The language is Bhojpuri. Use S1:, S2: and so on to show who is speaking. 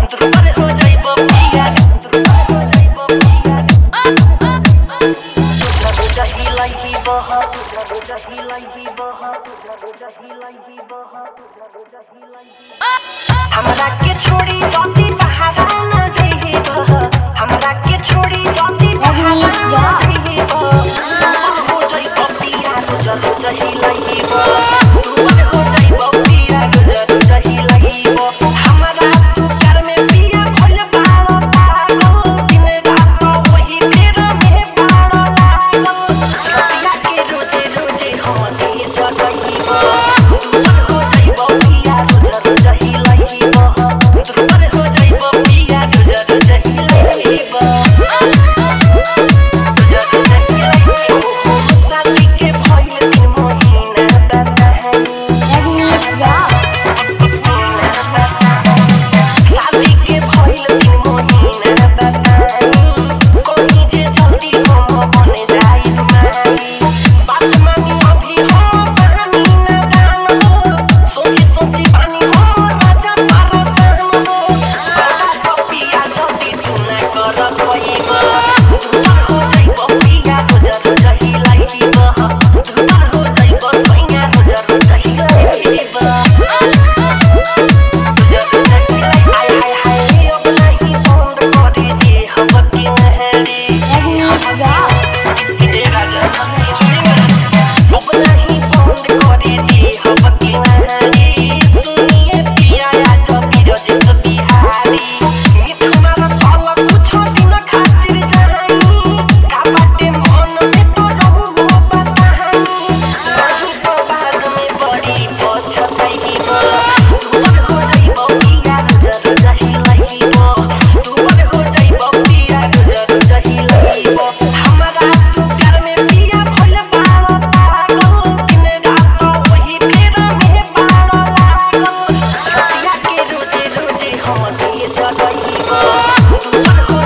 S1: हमरा के छोड़ी जाती बहारा न जइही हमरा के छोड़ी जाती बहारा न जइही हो जाई पिया गुजर जही लही तू हो जाई पिया गुजर जही लही हमरा तू कर में पिया भइल बाड़ो पागल दिन रात वही फेर में बाड़ो लागल पिया के रोजे रोजे हम दे जगही तू हो जाई पिया गुजर जही लही हो जाई पिया गुजर जही लही शादी के भइल 3 महीना बता है शादी के भइल 3 महीना बता कोई जे जल्दी हम बन जाई माई बात मानी अभी हम पानी न डालो सोची सोची पानी हम राजा पारो सहनो पिया जल्दी तू न कर कोइबा हो जाई पिया गुजर जही लही हो जाई पिया गुजर जही लही I'm